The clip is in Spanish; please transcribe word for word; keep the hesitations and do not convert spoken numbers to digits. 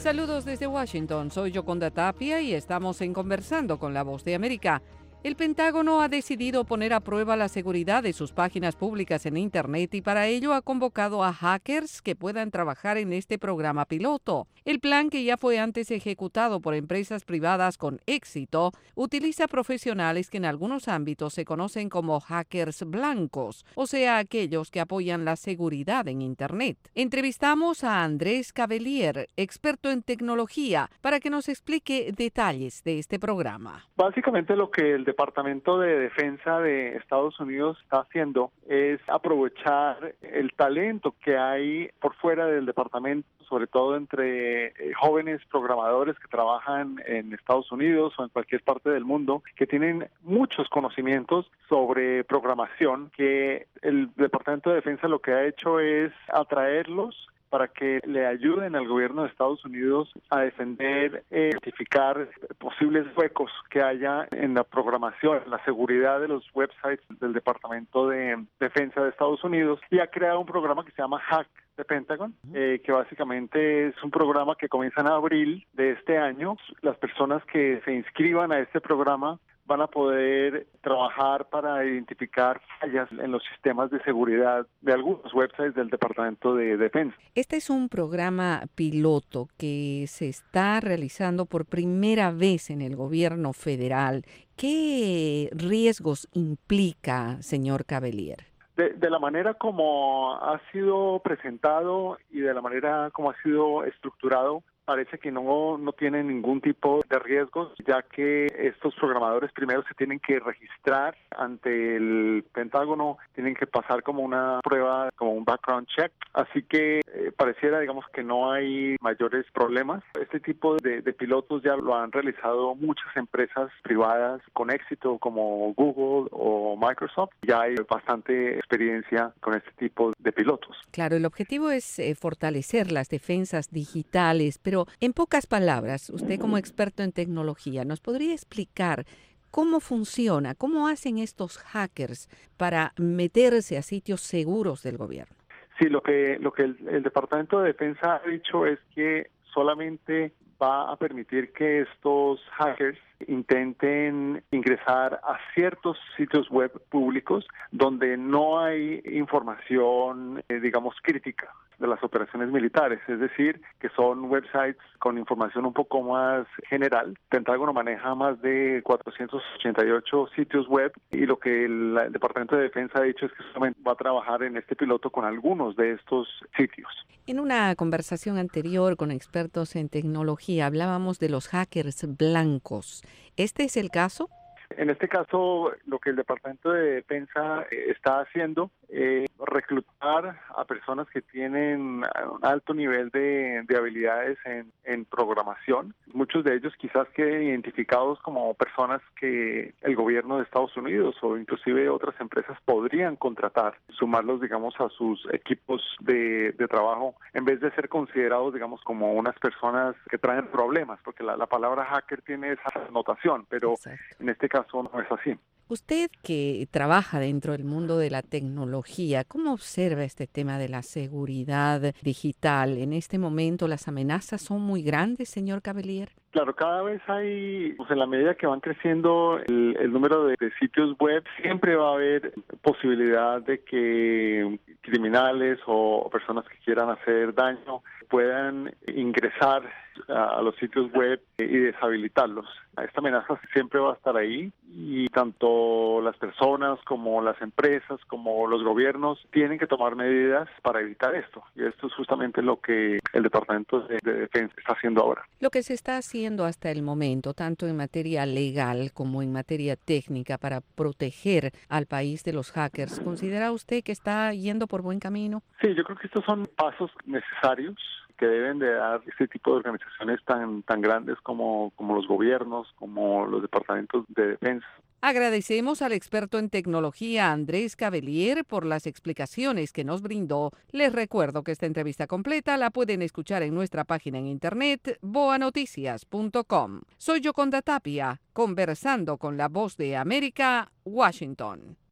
Saludos desde Washington, soy Yoconda Tapia y estamos en Conversando con la Voz de América. El Pentágono ha decidido poner a prueba la seguridad de sus páginas públicas en Internet y para ello ha convocado a hackers que puedan trabajar en este programa piloto. El plan, que ya fue antes ejecutado por empresas privadas con éxito, utiliza profesionales que en algunos ámbitos se conocen como hackers blancos, o sea, aquellos que apoyan la seguridad en Internet. Entrevistamos a Andrés Cavelier, experto en tecnología, para que nos explique detalles de este programa. Básicamente lo que el Departamento de Defensa de Estados Unidos está haciendo es aprovechar el talento que hay por fuera del departamento, sobre todo entre eh, jóvenes programadores que trabajan en Estados Unidos o en cualquier parte del mundo, que tienen muchos conocimientos sobre programación, que el Departamento de Defensa lo que ha hecho es atraerlos para que le ayuden al gobierno de Estados Unidos a defender, eh, identificar posibles huecos que haya en la programación, en la seguridad de los websites del Departamento de Defensa de Estados Unidos, y ha creado un programa que se llama Hack the Pentagon, eh, que básicamente es un programa que comienza en abril de este año. Las personas que se inscriban a este programa van a poder trabajar para identificar fallas en los sistemas de seguridad de algunos websites del Departamento de Defensa. Este es un programa piloto que se está realizando por primera vez en el gobierno federal. ¿Qué riesgos implica, señor Cavelier? De, de la manera como ha sido presentado y de la manera como ha sido estructurado, parece que no, no tiene ningún tipo de riesgos, ya que estos programadores primero se tienen que registrar ante el Pentágono, tienen que pasar como una prueba, como un background check, así que eh, pareciera, digamos, que no hay mayores problemas. Este tipo de, de pilotos ya lo han realizado muchas empresas privadas con éxito, como Google o Microsoft. Ya hay bastante experiencia con este tipo de pilotos. Claro, el objetivo es eh, fortalecer las defensas digitales, pero en pocas palabras, usted como experto en tecnología, ¿nos podría explicar cómo funciona, cómo hacen estos hackers para meterse a sitios seguros del gobierno? Sí, lo que, lo que el, el Departamento de Defensa ha dicho es que solamente va a permitir que estos hackers intenten ingresar a ciertos sitios web públicos donde no hay información, eh, digamos, crítica de las operaciones militares, es decir, que son websites con información un poco más general. Pentágono maneja más de cuatrocientos ochenta y ocho sitios web y lo que el, el Departamento de Defensa ha dicho es que solamente va a trabajar en este piloto con algunos de estos sitios. En una conversación anterior con expertos en tecnología hablábamos de los hackers blancos. ¿Este es el caso? En este caso, lo que el Departamento de Defensa está haciendo es reclutar a personas que tienen un alto nivel de, de habilidades en, en programación. Muchos de ellos quizás queden identificados como personas que el gobierno de Estados Unidos o inclusive otras empresas podrían contratar, sumarlos, digamos, a sus equipos de, de trabajo, en vez de ser considerados, digamos, como unas personas que traen problemas, porque la, la palabra hacker tiene esa notación, pero Exacto. En este caso no es así. Usted, que trabaja dentro del mundo de la tecnología, ¿cómo observa este tema de la seguridad digital? En este momento, ¿las amenazas son muy grandes, señor Cavelier? Claro, cada vez hay, pues en la medida que van creciendo el, el número de, de sitios web, siempre va a haber posibilidad de que criminales o personas que quieran hacer daño puedan ingresar a, a los sitios web y deshabilitarlos. Esta amenaza siempre va a estar ahí y tanto las personas como las empresas como los gobiernos tienen que tomar medidas para evitar esto. Y esto es justamente lo que el Departamento de, de Defensa está haciendo ahora. Lo que se está haciendo hasta el momento, tanto en materia legal como en materia técnica para proteger al país de los hackers, ¿considera usted que está yendo por buen camino? Sí, yo creo que estos son pasos necesarios que deben de dar este tipo de organizaciones tan tan grandes como, como los gobiernos, como los departamentos de defensa. Agradecemos al experto en tecnología Andrés Cavelier por las explicaciones que nos brindó. Les recuerdo que esta entrevista completa la pueden escuchar en nuestra página en internet boa noticias punto com. Soy Yoconda Tapia, conversando con la Voz de América, Washington.